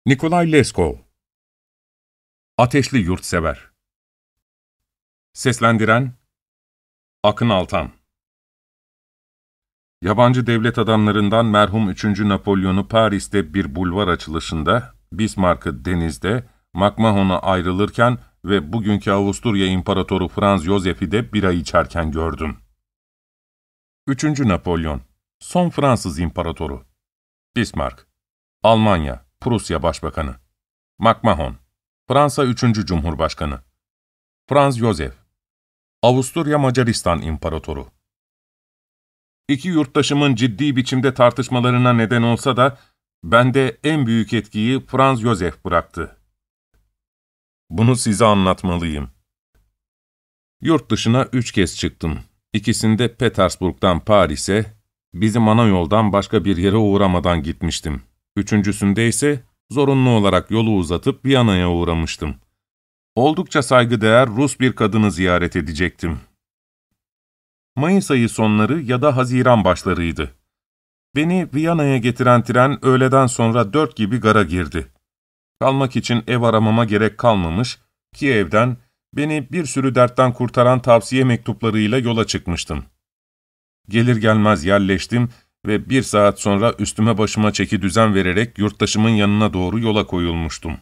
Nikolay Leskov. Ateşli Yurtsever. Seslendiren Akın Altan. Yabancı devlet adamlarından merhum 3. Napolyon'u Paris'te bir bulvar açılışında, Bismarck'ı denizde, McMahon'a ayrılırken ve bugünkü Avusturya İmparatoru Franz Josef'i de bira içerken gördüm. 3. Napolyon, son Fransız İmparatoru. Bismarck, Almanya, Prusya Başbakanı. McMahon, Fransa 3. Cumhurbaşkanı. Franz Josef, Avusturya Macaristan İmparatoru. İki yurttaşımın ciddi biçimde tartışmalarına neden olsa da, bende en büyük etkiyi Franz Josef bıraktı. Bunu size anlatmalıyım. Yurt dışına 3 kez çıktım. İkisinde Petersburg'dan Paris'e, bizim ana yoldan başka bir yere uğramadan gitmiştim. Üçüncüsünde ise zorunlu olarak yolu uzatıp Viyana'ya uğramıştım. Oldukça saygıdeğer Rus bir kadını ziyaret edecektim. Mayıs ayı sonları ya da Haziran başlarıydı. Beni Viyana'ya getiren tren öğleden sonra 4 gibi gara girdi. Kalmak için ev aramama gerek kalmamış, Kiev'den beni bir sürü dertten kurtaran tavsiye mektuplarıyla yola çıkmıştım. Gelir gelmez yerleştim ve 1 saat sonra üstüme başıma çekidüzen vererek yurttaşımın yanına doğru yola koyulmuştum.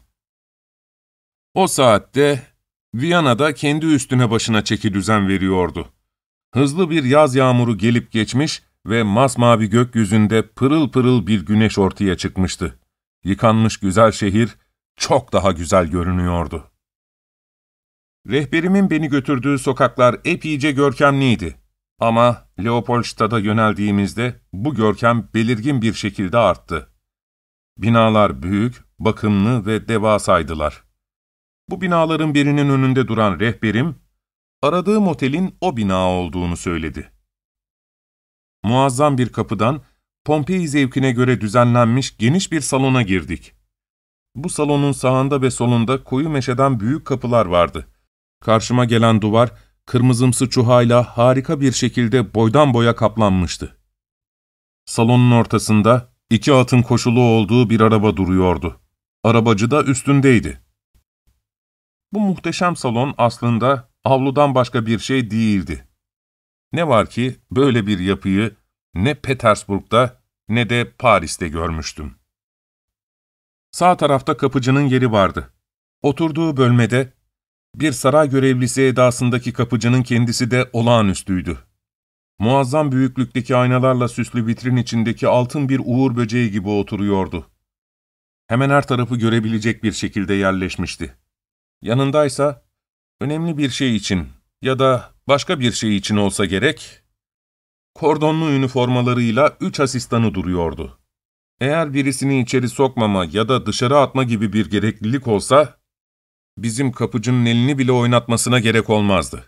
O saatte Viyana'da kendi üstüne başına çekidüzen veriyordu. Hızlı bir yaz yağmuru gelip geçmiş ve masmavi gökyüzünde pırıl pırıl bir güneş ortaya çıkmıştı. Yıkanmış güzel şehir çok daha güzel görünüyordu. Rehberimin beni götürdüğü sokaklar epeyce görkemliydi. Ama Leopoldstadt'a yöneldiğimizde bu görkem belirgin bir şekilde arttı. Binalar büyük, bakımlı ve devasaydılar. Bu binaların birinin önünde duran rehberim, aradığım otelin o bina olduğunu söyledi. Muazzam bir kapıdan, Pompei zevkine göre düzenlenmiş geniş bir salona girdik. Bu salonun sağında ve solunda koyu meşeden büyük kapılar vardı. Karşıma gelen duvar, kırmızımsı çuhayla harika bir şekilde boydan boya kaplanmıştı. Salonun ortasında 2 atın koşulu olduğu bir araba duruyordu. Arabacı da üstündeydi. Bu muhteşem salon aslında avludan başka bir şey değildi. Ne var ki böyle bir yapıyı ne Petersburg'da ne de Paris'te görmüştüm. Sağ tarafta kapıcının yeri vardı. Oturduğu bölmede bir saray görevlisi edasındaki kapıcının kendisi de olağanüstüydü. Muazzam büyüklükteki aynalarla süslü vitrin içindeki altın bir uğur böceği gibi oturuyordu. Hemen her tarafı görebilecek bir şekilde yerleşmişti. Yanındaysa önemli bir şey için ya da başka bir şey için olsa gerek, kordonlu üniformalarıyla 3 asistanı duruyordu. Eğer birisini içeri sokmama ya da dışarı atma gibi bir gereklilik olsa, bizim kapıcının elini bile oynatmasına gerek olmazdı.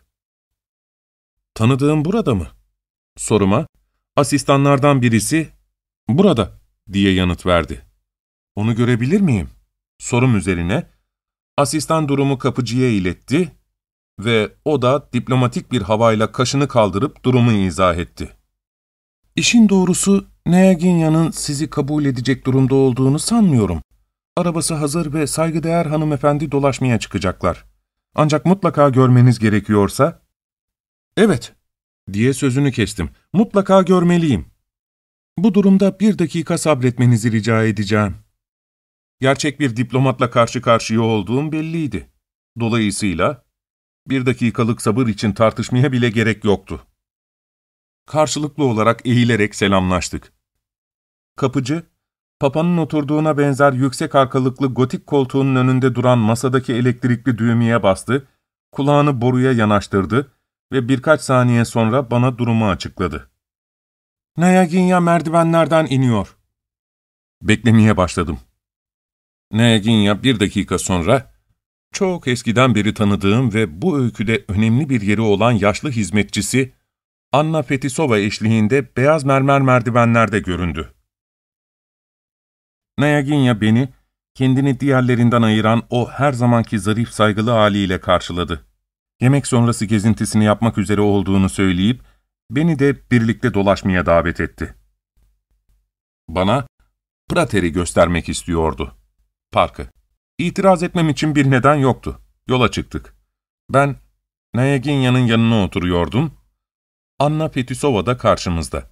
"Tanıdığım burada mı?" soruma, asistanlardan birisi, "Burada," diye yanıt verdi. "Onu görebilir miyim?" sorum üzerine, asistan durumu kapıcıya iletti ve o da diplomatik bir havayla kaşını kaldırıp durumu izah etti. "İşin doğrusu Kneyaginya'nın sizi kabul edecek durumda olduğunu sanmıyorum. Arabası hazır ve saygıdeğer hanımefendi dolaşmaya çıkacaklar. Ancak mutlaka görmeniz gerekiyorsa..." "Evet," diye sözünü kestim. "Mutlaka görmeliyim. Bu durumda 1 dakika sabretmenizi rica edeceğim." Gerçek bir diplomatla karşı karşıya olduğum belliydi. Dolayısıyla 1 dakikalık sabır için tartışmaya bile gerek yoktu. Karşılıklı olarak eğilerek selamlaştık. Kapıcı, Papa'nın oturduğuna benzer yüksek arkalıklı gotik koltuğunun önünde duran masadaki elektrikli düğmeye bastı, kulağını boruya yanaştırdı ve birkaç saniye sonra bana durumu açıkladı. "Kneyaginya merdivenlerden iniyor." Beklemeye başladım. Kneyaginya 1 dakika sonra, çok eskiden beri tanıdığım ve bu öyküde önemli bir yeri olan yaşlı hizmetçisi, Anna Fetisova eşliğinde beyaz mermer merdivenlerde göründü. Kneyaginya beni, kendini diğerlerinden ayıran o her zamanki zarif saygılı haliyle karşıladı. Yemek sonrası gezintisini yapmak üzere olduğunu söyleyip, beni de birlikte dolaşmaya davet etti. Bana Prater'i göstermek istiyordu. parkı. İtiraz etmem için bir neden yoktu. Yola çıktık. Ben Nayaginya'nın yanına oturuyordum. Anna Petisova da karşımızda.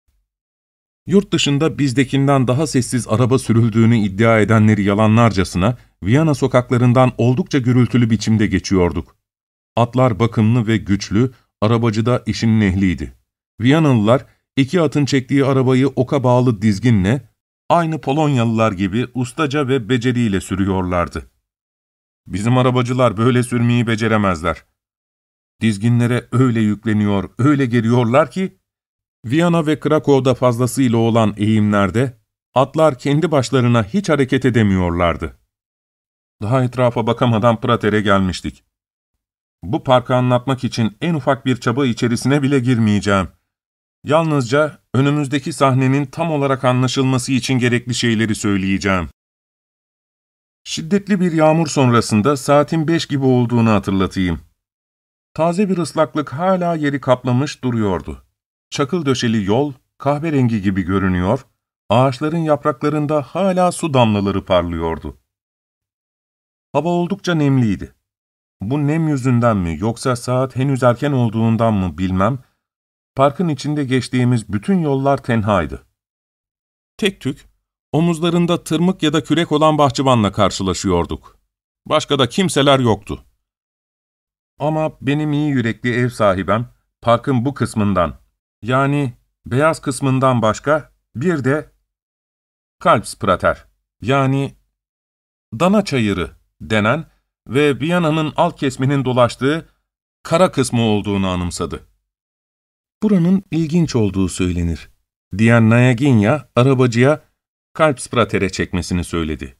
Yurt dışında bizdekinden daha sessiz araba sürüldüğünü iddia edenleri yalanlarcasına Viyana sokaklarından oldukça gürültülü biçimde geçiyorduk. Atlar bakımlı ve güçlü, arabacı da işinin ehliydi. Viyanalılar 2 atın çektiği arabayı oka bağlı dizginle, aynı Polonyalılar gibi ustaca ve beceriyle sürüyorlardı. Bizim arabacılar böyle sürmeyi beceremezler. Dizginlere öyle yükleniyor, öyle geriyorlar ki, Viyana ve Krakow'da fazlasıyla olan eğimlerde, atlar kendi başlarına hiç hareket edemiyorlardı. Daha etrafa bakamadan Prater'e gelmiştik. Bu parkı anlatmak için en ufak bir çaba içerisine bile girmeyeceğim. Yalnızca önümüzdeki sahnenin tam olarak anlaşılması için gerekli şeyleri söyleyeceğim. Şiddetli bir yağmur sonrasında saatin 5 gibi olduğunu hatırlatayım. Taze bir ıslaklık hala yeri kaplamış duruyordu. Çakıl döşeli yol kahverengi gibi görünüyor, ağaçların yapraklarında hala su damlaları parlıyordu. Hava oldukça nemliydi. Bu nem yüzünden mi yoksa saat henüz erken olduğundan mı bilmem, parkın içinde geçtiğimiz bütün yollar tenhaydı. Tek tük, omuzlarında tırmık ya da kürek olan bahçıvanla karşılaşıyorduk. Başka da kimseler yoktu. Ama benim iyi yürekli ev sahibem, parkın bu kısmından, yani beyaz kısmından başka bir de Kalbsprater, yani Dana Çayırı denen ve Viyana'nın alt kesminin dolaştığı kara kısmı olduğunu anımsadı. Buranın ilginç olduğu söylenir, diyen Nayaginya, arabacıya Kalbsprater'e çekmesini söyledi.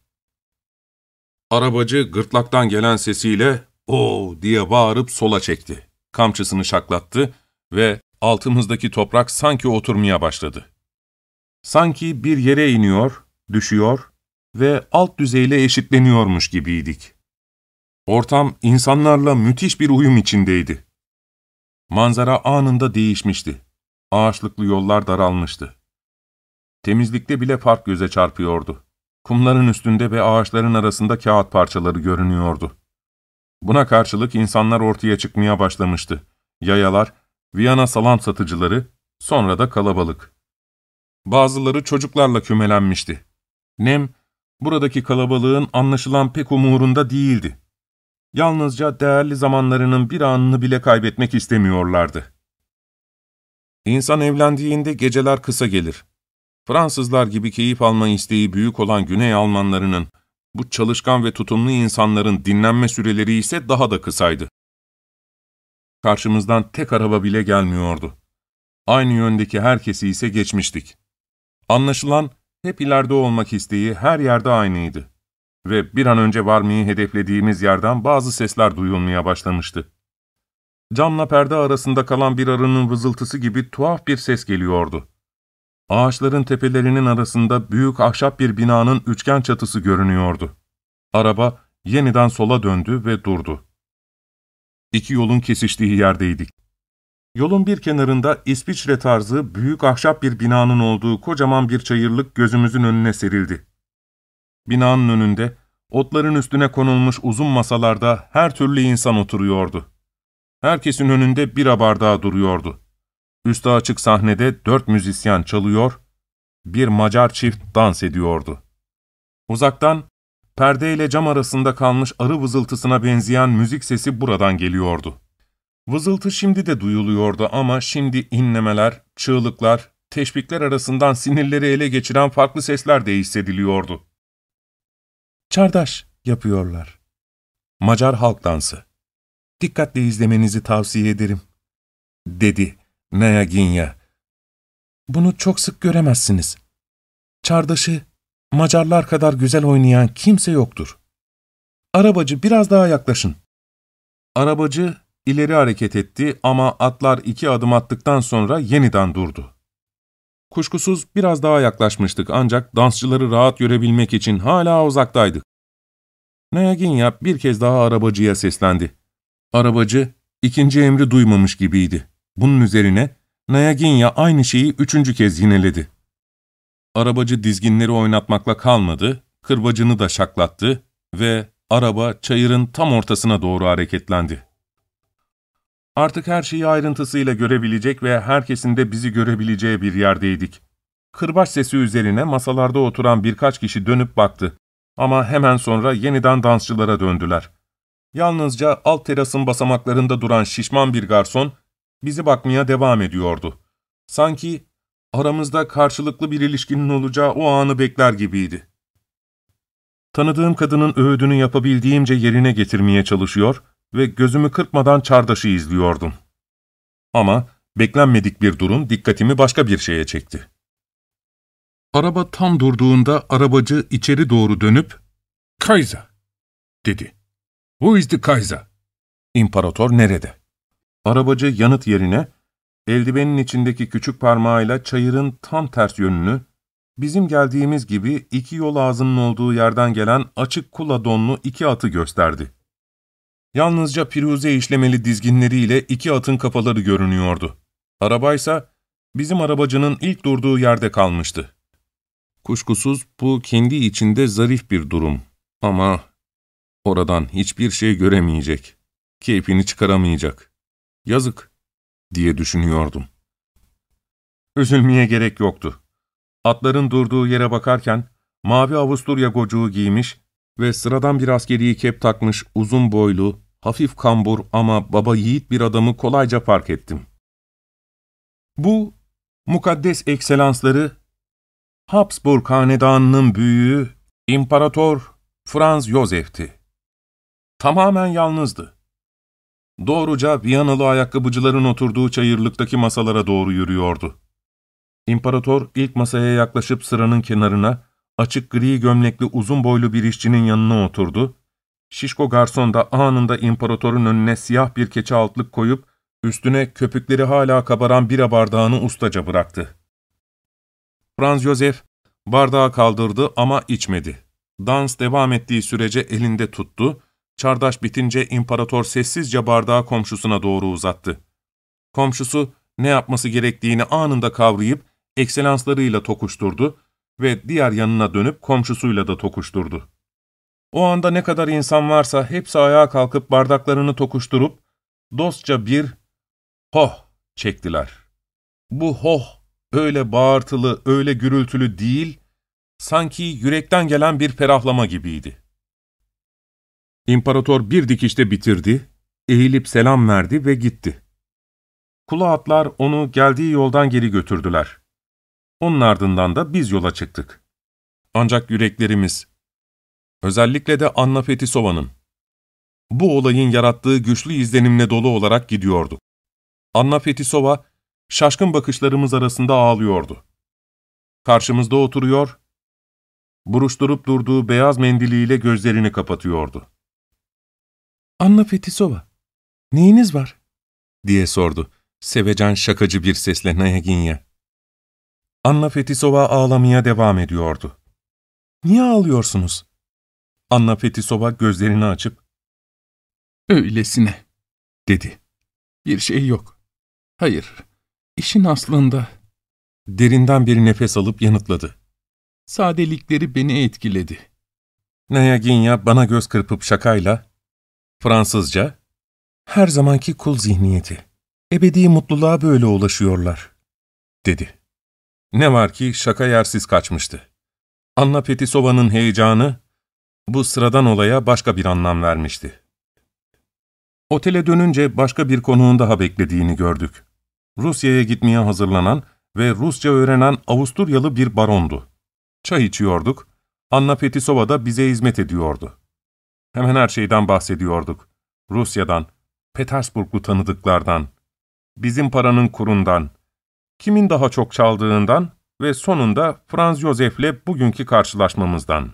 Arabacı gırtlaktan gelen sesiyle "Oo!" diye bağırıp sola çekti. Kamçısını şaklattı ve altımızdaki toprak sanki oturmaya başladı. Sanki bir yere iniyor, düşüyor ve alt düzeyle eşitleniyormuş gibiydik. Ortam insanlarla müthiş bir uyum içindeydi. Manzara anında değişmişti. Ağaçlıklı yollar daralmıştı. Temizlikte bile fark göze çarpıyordu. Kumların üstünde ve ağaçların arasında kağıt parçaları görünüyordu. Buna karşılık insanlar ortaya çıkmaya başlamıştı. Yayalar, Viyana salam satıcıları, sonra da kalabalık. Bazıları çocuklarla kümelenmişti. Nem, buradaki kalabalığın anlaşılan pek umurunda değildi. Yalnızca değerli zamanlarının bir anını bile kaybetmek istemiyorlardı. İnsan evlendiğinde geceler kısa gelir. Fransızlar gibi keyif alma isteği büyük olan Güney Almanlarının, bu çalışkan ve tutumlu insanların dinlenme süreleri ise daha da kısaydı. Karşımızdan tek araba bile gelmiyordu. Aynı yöndeki herkesi ise geçmiştik. Anlaşılan hep ileride olmak isteği her yerde aynıydı. Ve bir an önce varmayı hedeflediğimiz yerden bazı sesler duyulmaya başlamıştı. Camla perde arasında kalan bir arının vızıltısı gibi tuhaf bir ses geliyordu. Ağaçların tepelerinin arasında büyük ahşap bir binanın üçgen çatısı görünüyordu. Araba yeniden sola döndü ve durdu. İki yolun kesiştiği yerdeydik. Yolun bir kenarında İsviçre tarzı büyük ahşap bir binanın olduğu kocaman bir çayırlık gözümüzün önüne serildi. Binanın önünde, otların üstüne konulmuş uzun masalarda her türlü insan oturuyordu. Herkesin önünde bira bardağı duruyordu. Üstü açık sahnede 4 müzisyen çalıyor, bir Macar çift dans ediyordu. Uzaktan, perdeyle cam arasında kalmış arı vızıltısına benzeyen müzik sesi buradan geliyordu. Vızıltı şimdi de duyuluyordu ama şimdi inlemeler, çığlıklar, teşbikler arasından sinirleri ele geçiren farklı sesler de hissediliyordu. Çardaş yapıyorlar. Macar halk dansı. Dikkatle izlemenizi tavsiye ederim, dedi Nayaginya. Bunu çok sık göremezsiniz. Çardaşı Macarlar kadar güzel oynayan kimse yoktur. Arabacı, biraz daha yaklaşın. Arabacı ileri hareket etti ama atlar 2 adım attıktan sonra yeniden durdu. Kuşkusuz biraz daha yaklaşmıştık ancak dansçıları rahat görebilmek için hala uzaktaydık. Nayaginya bir kez daha arabacıya seslendi. Arabacı ikinci emri duymamış gibiydi. Bunun üzerine Nayaginya aynı şeyi 3. kez yineledi. Arabacı dizginleri oynatmakla kalmadı, kırbacını da şaklattı ve araba çayırın tam ortasına doğru hareketlendi. Artık her şeyi ayrıntısıyla görebilecek ve herkesin de bizi görebileceği bir yerdeydik. Kırbaç sesi üzerine masalarda oturan birkaç kişi dönüp baktı. Ama hemen sonra yeniden dansçılara döndüler. Yalnızca alt terasın basamaklarında duran şişman bir garson bizi bakmaya devam ediyordu. Sanki aramızda karşılıklı bir ilişkinin olacağı o anı bekler gibiydi. Tanıdığım kadının öğüdünü yapabildiğimce yerine getirmeye çalışıyor ve gözümü kırpmadan çardaşı izliyordum. Ama beklenmedik bir durum dikkatimi başka bir şeye çekti. Araba tam durduğunda arabacı içeri doğru dönüp "Kaiser," dedi. "Who is the Kaiser?" İmparator nerede? Arabacı yanıt yerine eldivenin içindeki küçük parmağıyla çayırın tam ters yönünü, bizim geldiğimiz gibi iki yol ağzının olduğu yerden gelen açık kula donlu iki atı gösterdi. Yalnızca piruze işlemeli dizginleriyle iki atın kafaları görünüyordu. Arabaysa bizim arabacının ilk durduğu yerde kalmıştı. Kuşkusuz bu kendi içinde zarif bir durum ama oradan hiçbir şey göremeyecek, keyfini çıkaramayacak. Yazık diye düşünüyordum. Üzülmeye gerek yoktu. Atların durduğu yere bakarken mavi Avusturya gocuğu giymiş ve sıradan bir askeri kep takmış uzun boylu, hafif kambur ama baba yiğit bir adamı kolayca fark ettim. Bu, mukaddes ekselansları, Habsburg hanedanının büyüğü İmparator Franz Josef'ti. Tamamen yalnızdı. Doğruca Viyanalı ayakkabıcıların oturduğu çayırlıktaki masalara doğru yürüyordu. İmparator ilk masaya yaklaşıp sıranın kenarına, açık gri gömlekli uzun boylu bir işçinin yanına oturdu. Şişko garson da anında imparatorun önüne siyah bir keçe altlık koyup, üstüne köpükleri hala kabaran bira bardağını ustaca bıraktı. Franz Josef bardağı kaldırdı ama içmedi. Dans devam ettiği sürece elinde tuttu. Çardaş bitince imparator sessizce bardağı komşusuna doğru uzattı. Komşusu ne yapması gerektiğini anında kavrayıp ekselanslarıyla tokuşturdu ve diğer yanına dönüp komşusuyla da tokuşturdu. O anda ne kadar insan varsa hepsi ayağa kalkıp bardaklarını tokuşturup dostça bir "hoh" çektiler. Bu "hoh" öyle bağırtılı, öyle gürültülü değil, sanki yürekten gelen bir ferahlama gibiydi. İmparator bir dikişte bitirdi, eğilip selam verdi ve gitti. Kula atlar onu geldiği yoldan geri götürdüler. Onun ardından da biz yola çıktık. Ancak yüreklerimiz, özellikle de Anna Fetisova'nın, bu olayın yarattığı güçlü izlenimle dolu olarak gidiyordu. Anna Fetisova, şaşkın bakışlarımız arasında ağlıyordu. Karşımızda oturuyor, buruşturup durduğu beyaz mendiliyle gözlerini kapatıyordu. "Anna Fetisova, neyiniz var?" diye sordu, sevecen şakacı bir sesle Nayaginya. Anna Fetisova ağlamaya devam ediyordu. "Niye ağlıyorsunuz?" Anna Fetisova gözlerini açıp, "Öylesine," dedi. "Bir şey yok. Hayır, işin aslında..." Derinden bir nefes alıp yanıtladı. "Sadelikleri beni etkiledi." Nayaginya bana göz kırpıp şakayla, Fransızca, "Her zamanki kul zihniyeti. Ebedi mutluluğa böyle ulaşıyorlar," dedi. Ne var ki şaka yersiz kaçmıştı. Anna Fetisova'nın heyecanı, bu sıradan olaya başka bir anlam vermişti. Otele dönünce başka bir konuğun daha beklediğini gördük. Rusya'ya gitmeye hazırlanan ve Rusça öğrenen Avusturyalı bir barondu. Çay içiyorduk, Anna Fetisova da bize hizmet ediyordu. Hemen her şeyden bahsediyorduk. Rusya'dan, Petersburglu tanıdıklardan, bizim paranın kurundan, kimin daha çok çaldığından ve sonunda Franz Josef'le bugünkü karşılaşmamızdan.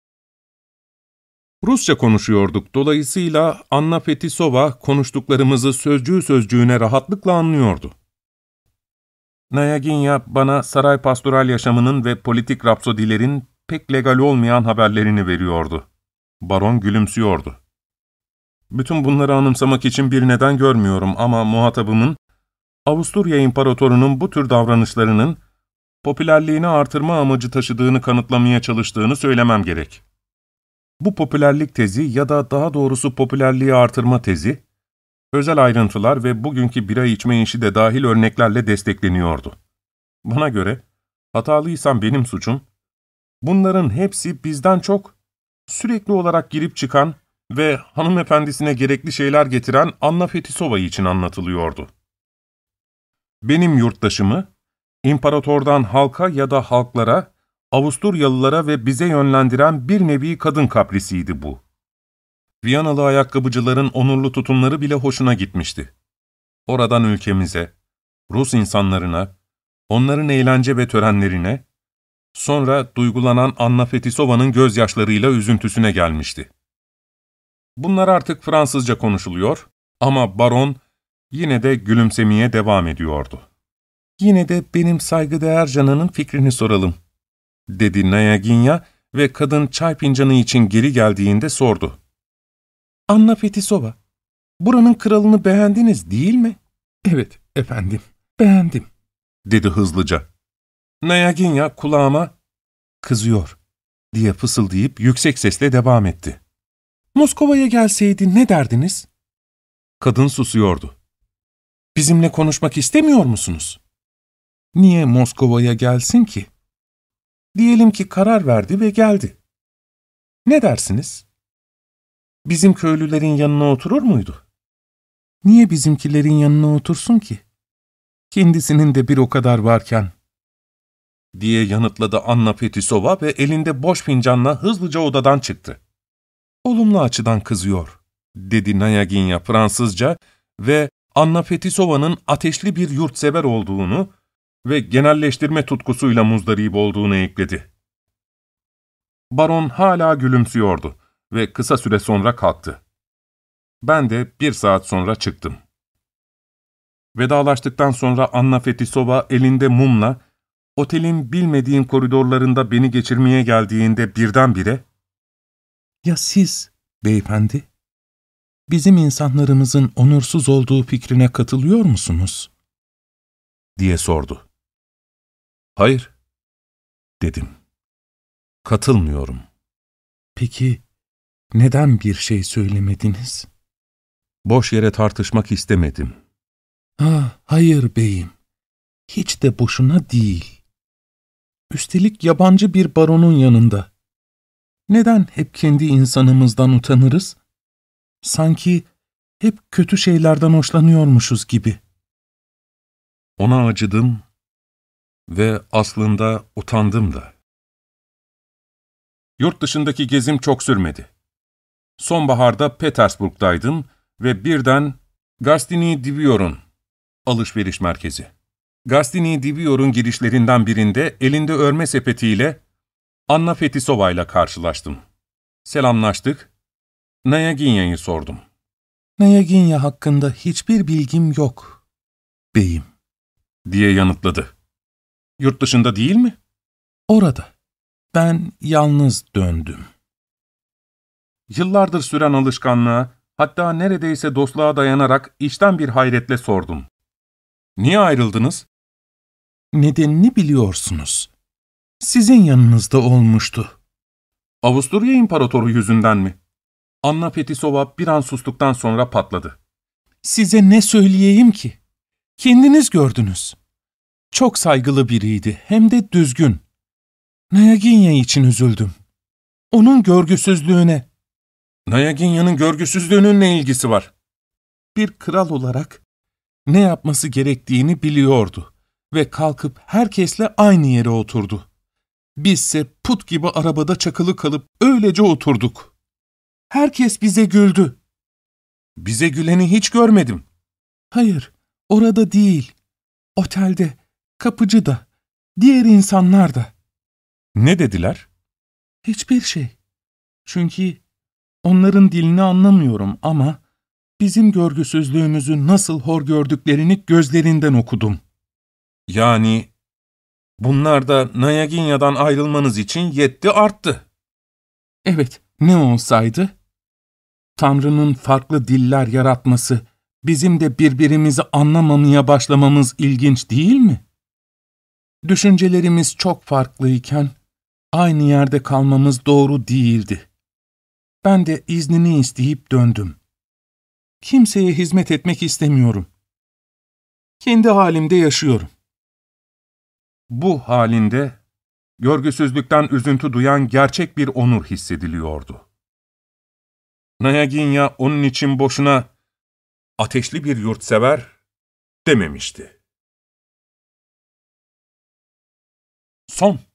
Rusça konuşuyorduk, dolayısıyla Anna Fetisova konuştuklarımızı sözcüğü sözcüğüne rahatlıkla anlıyordu. Nayaginya bana saray pastoral yaşamının ve politik rapsodilerin pek legal olmayan haberlerini veriyordu. Baron gülümsüyordu. Bütün bunları anımsamak için bir neden görmüyorum ama muhatabımın, Avusturya İmparatorunun bu tür davranışlarının popülerliğini artırma amacı taşıdığını kanıtlamaya çalıştığını söylemem gerek. Bu popülerlik tezi ya da daha doğrusu popülerliği artırma tezi, özel ayrıntılar ve bugünkü bira içme işi de dahil örneklerle destekleniyordu. Bana göre, hatalıysam benim suçum, bunların hepsi bizden çok, sürekli olarak girip çıkan ve hanımefendisine gerekli şeyler getiren Anna Fetisova için anlatılıyordu. Benim yurttaşımı, imparatordan halka ya da halklara, Avusturyalılara ve bize yönlendiren bir nevi kadın kaprisiydi bu. Viyanalı ayakkabıcıların onurlu tutumları bile hoşuna gitmişti. Oradan ülkemize, Rus insanlarına, onların eğlence ve törenlerine, sonra duygulanan Anna Fetisova'nın gözyaşlarıyla üzüntüsüne gelmişti. Bunlar artık Fransızca konuşuluyor ama baron yine de gülümsemeye devam ediyordu. ''Yine de benim saygıdeğer canının fikrini soralım.'' dedi Nayaginya ve kadın çay fincanı için geri geldiğinde sordu. ''Anna Fetisova, buranın kralını beğendiniz değil mi?'' ''Evet efendim, beğendim.'' dedi hızlıca. Nayaginya kulağıma ''Kızıyor.'' diye fısıldayıp yüksek sesle devam etti. ''Moskova'ya gelseydi ne derdiniz?'' Kadın susuyordu. ''Bizimle konuşmak istemiyor musunuz?'' ''Niye Moskova'ya gelsin ki?'' ''Diyelim ki karar verdi ve geldi. Ne dersiniz? Bizim köylülerin yanına oturur muydu?'' ''Niye bizimkilerin yanına otursun ki? Kendisinin de bir o kadar varken.'' diye yanıtladı Anna Fetisova ve elinde boş fincanla hızlıca odadan çıktı. ''Olumlu açıdan kızıyor.'' dedi Nayaginya Fransızca ve Anna Fetisova'nın ateşli bir yurtsever olduğunu ve genelleştirme tutkusuyla muzdarip olduğunu ekledi. Baron hala gülümsüyordu ve kısa süre sonra kalktı. Ben de 1 saat sonra çıktım. Vedalaştıktan sonra Anna Fetisova elinde mumla, otelin bilmediğim koridorlarında beni geçirmeye geldiğinde birdenbire, ''Ya siz, beyefendi, bizim insanlarımızın onursuz olduğu fikrine katılıyor musunuz?'' diye sordu. ''Hayır.'' dedim. ''Katılmıyorum.'' ''Peki neden bir şey söylemediniz?'' ''Boş yere tartışmak istemedim.'' ''Hayır beyim, hiç de boşuna değil. Üstelik yabancı bir baronun yanında. Neden hep kendi insanımızdan utanırız? Sanki hep kötü şeylerden hoşlanıyormuşuz gibi.'' Ona acıdım ve aslında utandım da. Yurt dışındaki gezim çok sürmedi. Sonbaharda Petersburg'daydım ve birden Gostiny Dvor'un alışveriş merkezi. Gostiny Dvor'un girişlerinden birinde elinde örme sepetiyle Anna Fetisova ile karşılaştım. Selamlaştık. Nayaginya'yı sordum. ''Nayaginya hakkında hiçbir bilgim yok, beyim.'' diye yanıtladı. ''Yurt dışında değil mi?'' ''Orada. Ben yalnız döndüm.'' Yıllardır süren alışkanlığa, hatta neredeyse dostluğa dayanarak içten bir hayretle sordum. ''Niye ayrıldınız?'' ''Nedenini biliyorsunuz. Sizin yanınızda olmuştu.'' ''Avusturya İmparatoru yüzünden mi?'' Anna Fetisova bir an sustuktan sonra patladı. ''Size ne söyleyeyim ki? Kendiniz gördünüz. Çok saygılı biriydi, hem de düzgün. Nayaginya için üzüldüm. Onun görgüsüzlüğüne.'' ''Nayaginya'nın görgüsüzlüğünün ne ilgisi var?'' Bir kral olarak ne yapması gerektiğini biliyordu ve kalkıp herkesle aynı yere oturdu. Bizse put gibi arabada çakılı kalıp öylece oturduk. Herkes bize güldü. ''Bize güleni hiç görmedim.'' ''Hayır, orada değil. Otelde, kapıcıda, diğer insanlar da.'' ''Ne dediler?'' ''Hiçbir şey. Çünkü onların dilini anlamıyorum ama bizim görgüsüzlüğümüzü nasıl hor gördüklerini gözlerinden okudum.'' ''Yani bunlar da Nayaginya'dan ayrılmanız için yetti arttı.'' ''Evet, ne olsaydı? Tanrı'nın farklı diller yaratması, bizim de birbirimizi anlamamaya başlamamız ilginç değil mi?'' Düşüncelerimiz çok farklıyken, aynı yerde kalmamız doğru değildi. Ben de iznini isteyip döndüm. Kimseye hizmet etmek istemiyorum. Kendi halimde yaşıyorum. Bu halinde, görgüsüzlükten üzüntü duyan gerçek bir onur hissediliyordu. Nayaginya onun için boşuna ateşli bir yurtsever dememişti. Son